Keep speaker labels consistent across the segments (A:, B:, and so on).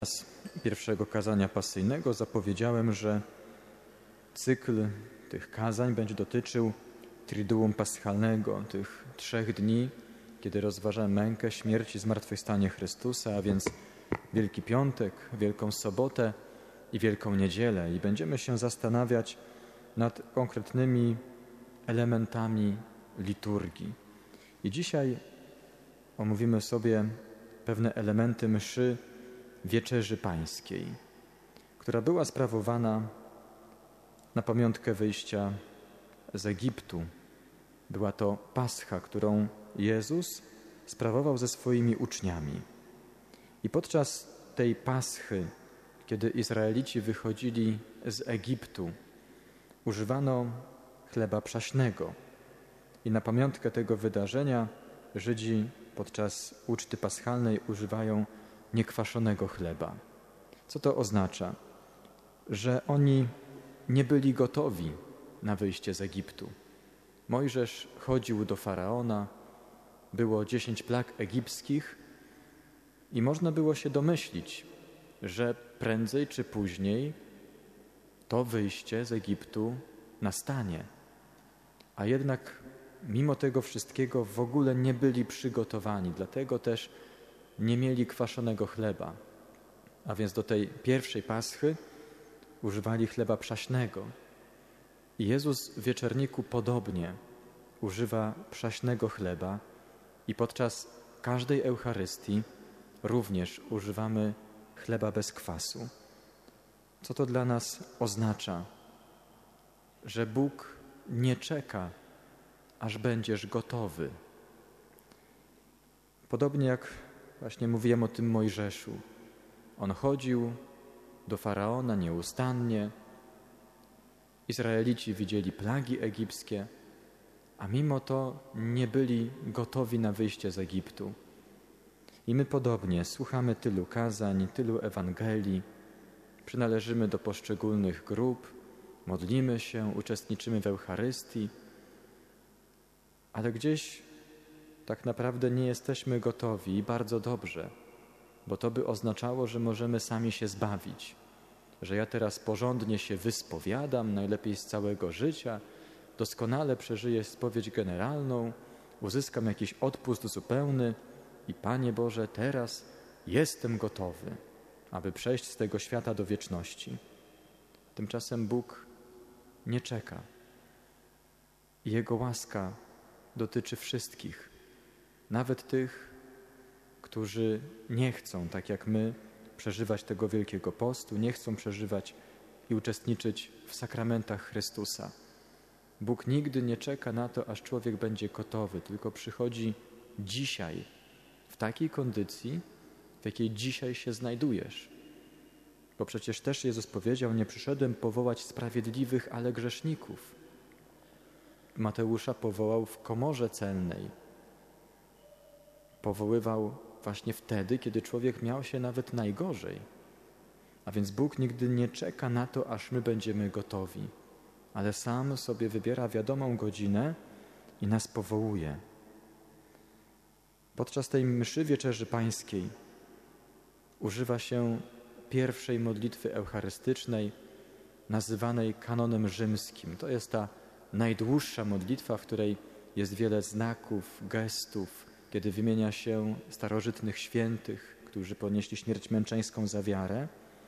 A: Z pierwszego kazania pasyjnego zapowiedziałem, że cykl tych kazań będzie dotyczył Triduum Paschalnego, tych 3 dni, kiedy rozważamy mękę, śmierć i zmartwychwstanie Chrystusa, a więc Wielki Piątek, Wielką Sobotę i Wielką Niedzielę. I będziemy się zastanawiać nad konkretnymi elementami liturgii. I dzisiaj omówimy sobie pewne elementy mszy Wieczerzy Pańskiej, która była sprawowana na pamiątkę wyjścia z Egiptu. Była to Pascha, którą Jezus sprawował ze swoimi uczniami. I podczas tej Paschy, kiedy Izraelici wychodzili z Egiptu, używano chleba przaśnego. I na pamiątkę tego wydarzenia Żydzi podczas uczty paschalnej używają niekwaszonego chleba. Co to oznacza? Że oni nie byli gotowi na wyjście z Egiptu. Mojżesz chodził do Faraona, było 10 plag egipskich i można było się domyślić, że prędzej czy później to wyjście z Egiptu nastanie. A jednak mimo tego wszystkiego w ogóle nie byli przygotowani, dlatego też nie mieli kwaszonego chleba. A więc do tej pierwszej Paschy używali chleba przaśnego. I Jezus w wieczorniku podobnie używa przaśnego chleba i podczas każdej Eucharystii również używamy chleba bez kwasu. Co to dla nas oznacza? Że Bóg nie czeka, aż będziesz gotowy. Podobnie jak właśnie mówiłem o tym Mojżeszu. On chodził do Faraona nieustannie. Izraelici widzieli plagi egipskie, a mimo to nie byli gotowi na wyjście z Egiptu. I my podobnie słuchamy tylu kazań, tylu Ewangelii, przynależymy do poszczególnych grup, modlimy się, uczestniczymy w Eucharystii, ale gdzieś tak naprawdę nie jesteśmy gotowi i bardzo dobrze, bo to by oznaczało, że możemy sami się zbawić, że ja teraz porządnie się wyspowiadam, najlepiej z całego życia, doskonale przeżyję spowiedź generalną, uzyskam jakiś odpust zupełny i Panie Boże, teraz jestem gotowy, aby przejść z tego świata do wieczności. Tymczasem Bóg nie czeka i Jego łaska dotyczy wszystkich, nawet tych, którzy nie chcą, tak jak my, przeżywać tego Wielkiego Postu, nie chcą przeżywać i uczestniczyć w sakramentach Chrystusa. Bóg nigdy nie czeka na to, aż człowiek będzie gotowy, tylko przychodzi dzisiaj, w takiej kondycji, w jakiej dzisiaj się znajdujesz. Bo przecież też Jezus powiedział, nie przyszedłem powołać sprawiedliwych, ale grzeszników. Mateusza powołał w komorze celnej. Powoływał właśnie wtedy, kiedy człowiek miał się nawet najgorzej. A więc Bóg nigdy nie czeka na to, aż my będziemy gotowi, ale sam sobie wybiera wiadomą godzinę i nas powołuje. Podczas tej mszy Wieczerzy Pańskiej używa się pierwszej modlitwy eucharystycznej, nazywanej kanonem rzymskim. To jest ta najdłuższa modlitwa, w której jest wiele znaków, gestów, kiedy wymienia się starożytnych świętych, którzy ponieśli śmierć męczeńską za wiarę.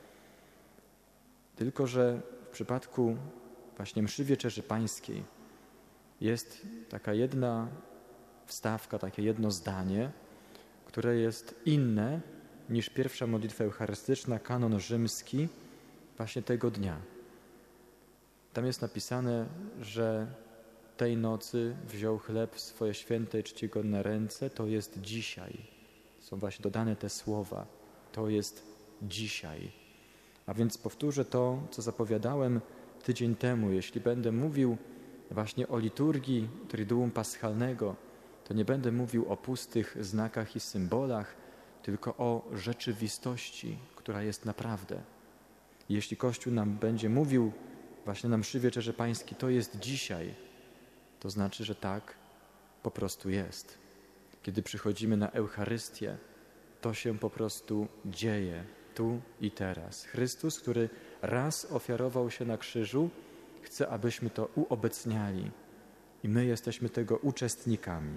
A: Tylko że w przypadku właśnie mszy Wieczerzy Pańskiej jest taka jedna wstawka, takie jedno zdanie, które jest inne niż pierwsza modlitwa eucharystyczna, kanon rzymski właśnie tego dnia. Tam jest napisane, że tej nocy wziął chleb w swoje święte i czcigodne ręce, to jest dzisiaj. Są właśnie dodane te słowa, to jest dzisiaj. A więc powtórzę to, co zapowiadałem tydzień temu. Jeśli będę mówił właśnie o liturgii Triduum Paschalnego, to nie będę mówił o pustych znakach i symbolach, tylko o rzeczywistości, która jest naprawdę. Jeśli Kościół nam będzie mówił właśnie na mszy Wieczerzy Pańskiej, to jest dzisiaj, to znaczy, że tak po prostu jest. Kiedy przychodzimy na Eucharystię, to się po prostu dzieje. tu i teraz. Chrystus, który raz ofiarował się na krzyżu, chce, abyśmy to uobecniali i my jesteśmy tego uczestnikami.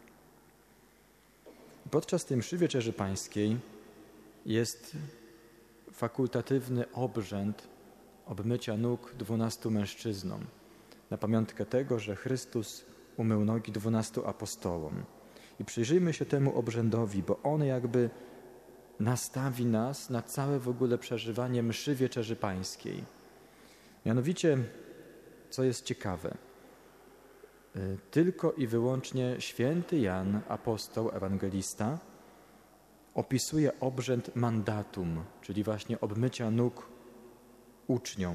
A: Podczas tej mszy Wieczerzy Pańskiej jest fakultatywny obrzęd obmycia nóg 12 mężczyznom, na pamiątkę tego, że Chrystus umył nogi 12 apostołom. I przyjrzyjmy się temu obrzędowi, bo on jakby nastawi nas na całe w ogóle przeżywanie mszy Wieczerzy Pańskiej. Mianowicie, co jest ciekawe, tylko i wyłącznie święty Jan, apostoł, ewangelista, opisuje obrzęd mandatum, czyli właśnie obmycia nóg uczniom.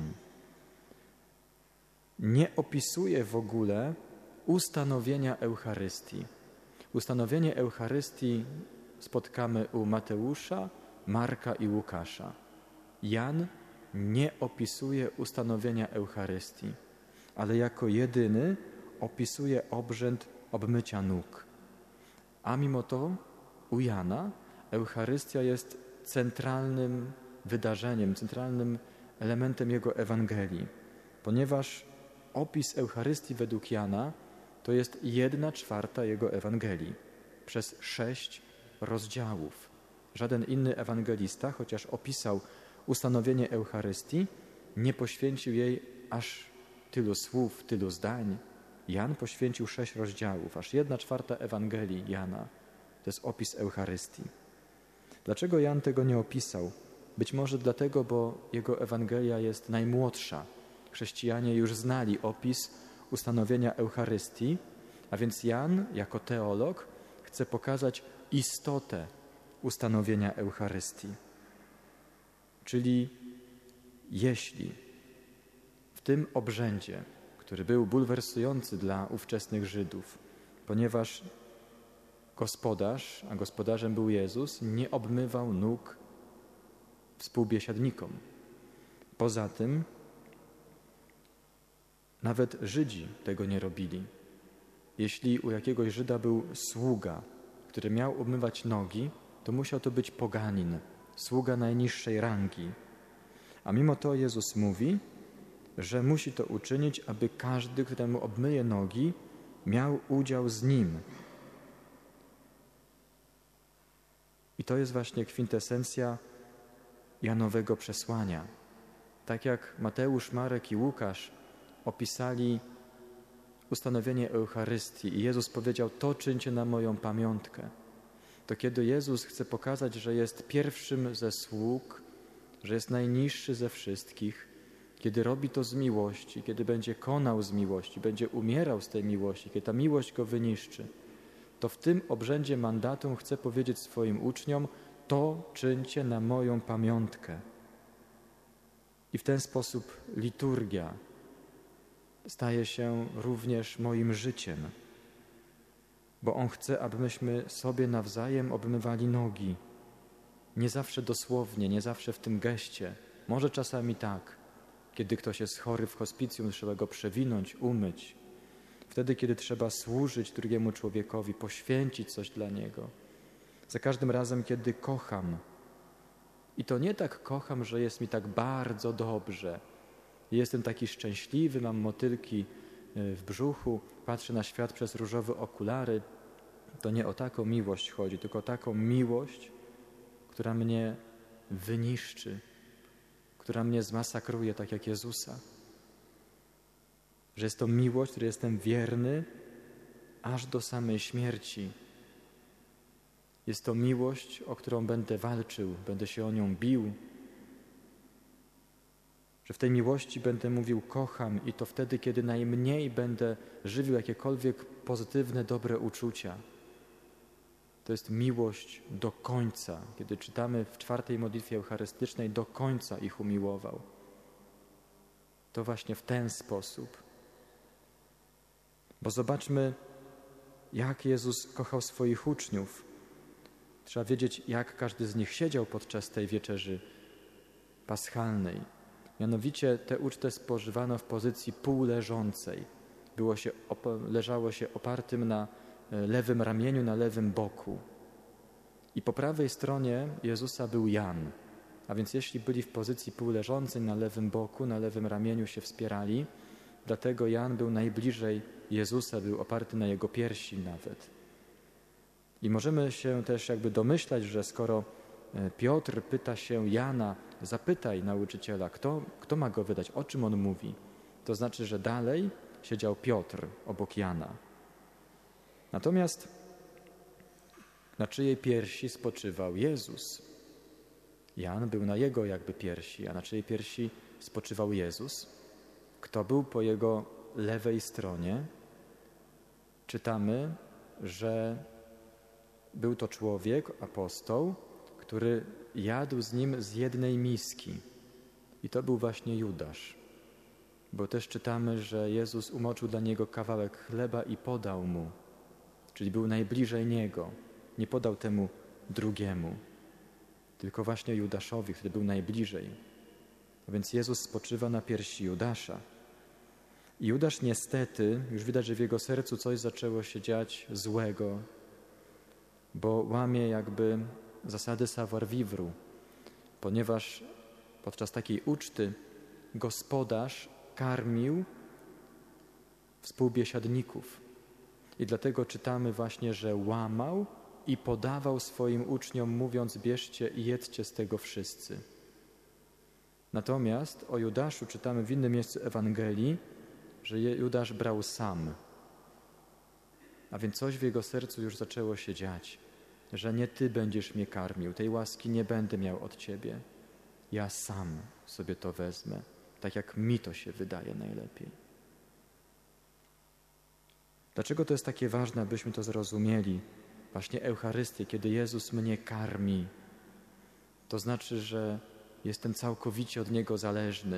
A: Nie opisuje w ogóle ustanowienia Eucharystii. Ustanowienie Eucharystii spotkamy u Mateusza, Marka i Łukasza. Jan nie opisuje ustanowienia Eucharystii, ale jako jedyny opisuje obrzęd obmycia nóg. A mimo to u Jana Eucharystia jest centralnym wydarzeniem, centralnym elementem jego Ewangelii, ponieważ opis Eucharystii według Jana to jest 1/4 jego Ewangelii przez 6 rozdziałów. Żaden inny ewangelista, chociaż opisał ustanowienie Eucharystii, nie poświęcił jej aż tylu słów, tylu zdań. Jan poświęcił 6 rozdziałów, aż 1/4 Ewangelii Jana to jest opis Eucharystii. Dlaczego Jan tego nie opisał? Być może dlatego, bo jego Ewangelia jest najmłodsza. Chrześcijanie już znali opis ustanowienia Eucharystii, a więc Jan jako teolog chce pokazać istotę ustanowienia Eucharystii. Czyli jeśli w tym obrzędzie, który był bulwersujący dla ówczesnych Żydów, ponieważ gospodarz, a gospodarzem był Jezus, nie obmywał nóg współbiesiadnikom. Poza tym nawet Żydzi tego nie robili. Jeśli u jakiegoś Żyda był sługa, który miał obmywać nogi, to musiał to być poganin, sługa najniższej rangi. A mimo to Jezus mówi, że musi to uczynić, aby każdy, któremu obmyje nogi, miał udział z nim. I to jest właśnie kwintesencja Janowego przesłania. Tak jak Mateusz, Marek i Łukasz opisali ustanowienie Eucharystii i Jezus powiedział, to czyńcie na moją pamiątkę. To kiedy Jezus chce pokazać, że jest pierwszym ze sług, że jest najniższy ze wszystkich, kiedy robi to z miłości, kiedy będzie konał z miłości, będzie umierał z tej miłości, kiedy ta miłość go wyniszczy, to w tym obrzędzie mandatum chce powiedzieć swoim uczniom, to czyńcie na moją pamiątkę. I w ten sposób liturgia staje się również moim życiem, bo On chce, abyśmy sobie nawzajem obmywali nogi. Nie zawsze dosłownie, nie zawsze w tym geście. Może czasami tak, kiedy ktoś jest chory w hospicjum, trzeba go przewinąć, umyć. Wtedy, kiedy trzeba służyć drugiemu człowiekowi, poświęcić coś dla niego. Za każdym razem, kiedy kocham. I to nie tak kocham, że jest mi tak bardzo dobrze. Jestem taki szczęśliwy, mam motylki w brzuchu, patrzę na świat przez różowe okulary. To nie o taką miłość chodzi, tylko o taką miłość, która mnie wyniszczy, która mnie zmasakruje, tak jak Jezusa. Że jest to miłość, której jestem wierny aż do samej śmierci. Jest to miłość, o którą będę walczył, będę się o nią bił. Że w tej miłości będę mówił kocham i to wtedy, kiedy najmniej będę żywił jakiekolwiek pozytywne, dobre uczucia. To jest miłość do końca. Kiedy czytamy w 4. modlitwie eucharystycznej, do końca ich umiłował. To właśnie w ten sposób. Bo zobaczmy, jak Jezus kochał swoich uczniów. Trzeba wiedzieć, jak każdy z nich siedział podczas tej wieczerzy paschalnej. Mianowicie tę ucztę spożywano w pozycji półleżącej. Leżało się opartym na lewym ramieniu, na lewym boku. I po prawej stronie Jezusa był Jan. A więc jeśli byli w pozycji półleżącej na lewym boku, na lewym ramieniu się wspierali, dlatego Jan był najbliżej Jezusa, był oparty na Jego piersi nawet. I możemy się też jakby domyślać, że skoro Piotr pyta się Jana, zapytaj nauczyciela, kto ma go wydać, o czym on mówi. To znaczy, że dalej siedział Piotr obok Jana. Natomiast na czyjej piersi spoczywał Jezus? Jan był na jego jakby piersi, a na czyjej piersi spoczywał Jezus? Kto był po jego lewej stronie? Czytamy, że był to człowiek, apostoł, który jadł z nim z jednej miski. I to był właśnie Judasz. Bo też czytamy, że Jezus umoczył dla niego kawałek chleba i podał mu. Czyli był najbliżej niego. Nie podał temu drugiemu, tylko właśnie Judaszowi, który był najbliżej. A więc Jezus spoczywa na piersi Judasza. I Judasz niestety, już widać, że w jego sercu coś zaczęło się dziać złego, bo łamie jakby zasady savoir-vivre, ponieważ podczas takiej uczty gospodarz karmił współbiesiadników. I dlatego czytamy właśnie, że łamał i podawał swoim uczniom, mówiąc: bierzcie i jedzcie z tego wszyscy. Natomiast o Judaszu czytamy w innym miejscu Ewangelii, że Judasz brał sam. A więc coś w jego sercu już zaczęło się dziać, że nie ty będziesz mnie karmił, tej łaski nie będę miał od ciebie. Ja sam sobie to wezmę, tak jak mi to się wydaje najlepiej. Dlaczego to jest takie ważne, abyśmy to zrozumieli? Właśnie Eucharystię, kiedy Jezus mnie karmi, to znaczy, że jestem całkowicie od Niego zależny.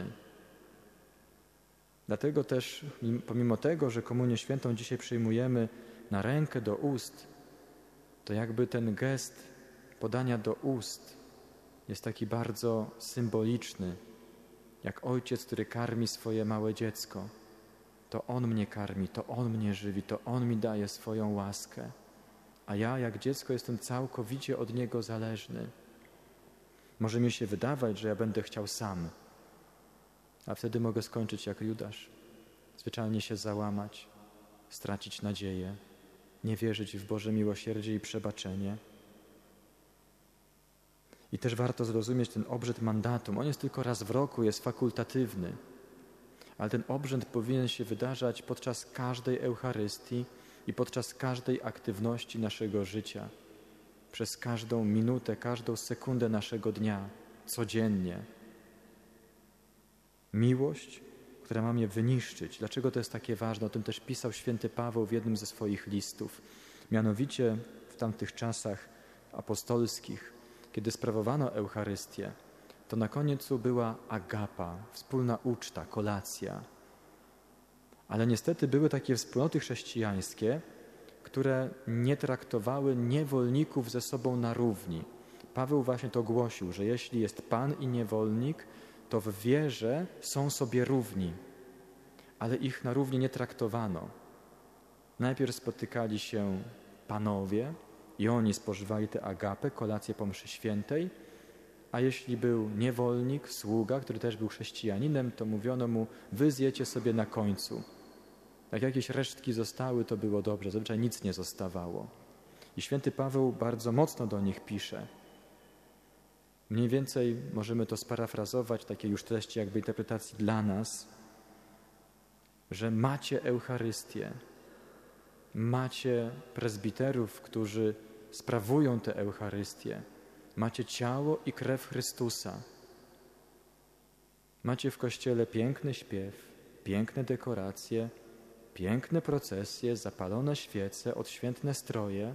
A: Dlatego też, pomimo tego, że Komunię Świętą dzisiaj przyjmujemy na rękę do ust, to jakby ten gest podania do ust jest taki bardzo symboliczny, jak ojciec, który karmi swoje małe dziecko. To On mnie karmi, to On mnie żywi, to On mi daje swoją łaskę. A ja, jak dziecko, jestem całkowicie od Niego zależny. Może mi się wydawać, że ja będę chciał sam, a wtedy mogę skończyć jak Judasz, zwyczajnie się załamać, stracić nadzieję, nie wierzyć w Boże miłosierdzie i przebaczenie. I też warto zrozumieć ten obrzęd mandatum. On jest tylko raz w roku, jest fakultatywny, ale ten obrzęd powinien się wydarzać podczas każdej Eucharystii i podczas każdej aktywności naszego życia, przez każdą minutę, każdą sekundę naszego dnia, codziennie. Miłość, która ma mnie wyniszczyć. Dlaczego to jest takie ważne? O tym też pisał święty Paweł w jednym ze swoich listów. Mianowicie w tamtych czasach apostolskich, kiedy sprawowano Eucharystię, to na końcu była agapa, wspólna uczta, kolacja. Ale niestety były takie wspólnoty chrześcijańskie, które nie traktowały niewolników ze sobą na równi. Paweł właśnie to głosił, że jeśli jest Pan i niewolnik, to w wierze są sobie równi, ale ich na równi nie traktowano. Najpierw spotykali się panowie i oni spożywali tę agapę, kolację po mszy świętej, a jeśli był niewolnik, sługa, który też był chrześcijaninem, to mówiono mu: wy zjecie sobie na końcu. Jak jakieś resztki zostały, to było dobrze, zazwyczaj nic nie zostawało. I święty Paweł bardzo mocno do nich pisze. Mniej więcej możemy to sparafrazować, takie już treści jakby interpretacji dla nas, że macie Eucharystię, macie prezbiterów, którzy sprawują tę Eucharystię, macie ciało i krew Chrystusa, macie w Kościele piękny śpiew, piękne dekoracje, piękne procesje, zapalone świece, odświętne stroje,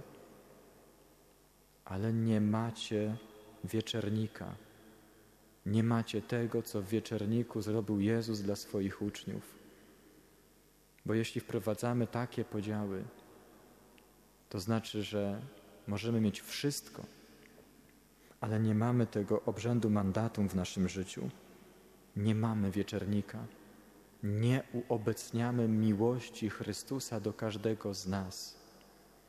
A: ale nie macie wieczernika. Nie macie tego, co w wieczerniku zrobił Jezus dla swoich uczniów. Bo jeśli wprowadzamy takie podziały, to znaczy, że możemy mieć wszystko, ale nie mamy tego obrzędu mandatum w naszym życiu. Nie mamy wieczernika. Nie uobecniamy miłości Chrystusa do każdego z nas.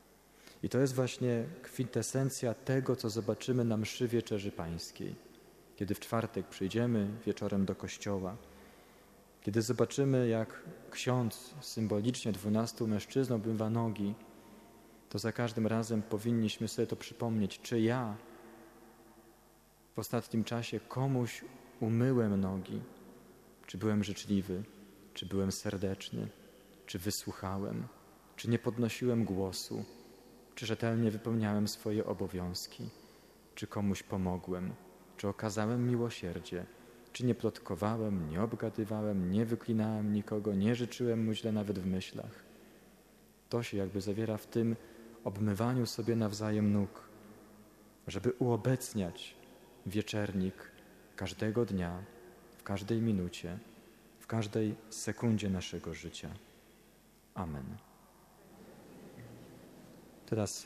A: I to jest właśnie kwintesencja tego, co zobaczymy na mszy Wieczerzy Pańskiej. kiedy w czwartek przyjdziemy wieczorem do kościoła, kiedy zobaczymy, jak ksiądz symbolicznie 12 mężczyzn obmywa nogi, to za każdym razem powinniśmy sobie to przypomnieć, czy ja w ostatnim czasie komuś umyłem nogi, czy byłem życzliwy, czy byłem serdeczny, czy wysłuchałem, czy nie podnosiłem głosu, czy rzetelnie wypełniałem swoje obowiązki, czy komuś pomogłem, czy okazałem miłosierdzie, czy nie plotkowałem, nie obgadywałem, nie wyklinałem nikogo, nie życzyłem mu źle nawet w myślach. To się jakby zawiera w tym obmywaniu sobie nawzajem nóg, żeby uobecniać wieczernik każdego dnia, w każdej minucie, w każdej sekundzie naszego życia. Amen. Teraz